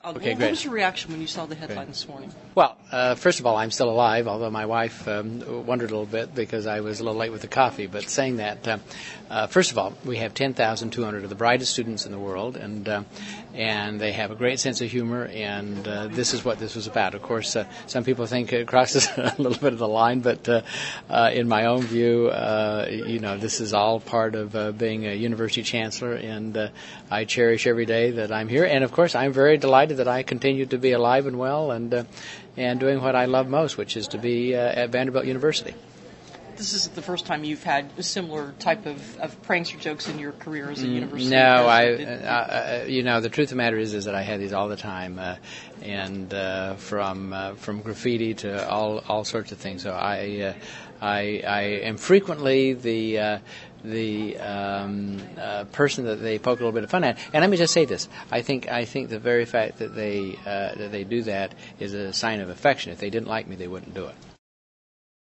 Okay, What great. was your reaction when you saw the headline this morning? Well, first of all, I'm still alive, although my wife wondered a little bit because I was a little late with the coffee. But saying that, first of all, we have 10,200 of the brightest students in the world, and they have a great sense of humor, and this is what this was about. Of course, some people think it crosses a little bit of the line, but in my own view, this is all part of being a university chancellor, and I cherish every day that I'm here. And, of course, I'm very delighted that I continue to be alive and well and doing what I love most, which is to be at Vanderbilt University. This isn't the first time you've had a similar type of pranks or jokes in your career as a university No, president. The truth of the matter is that I have these all the time, and from graffiti to all sorts of things. So I am frequently the person that they poke a little bit of fun at. And let me just say this: I think the very fact that they do that is a sign of affection. If they didn't like me, they wouldn't do it.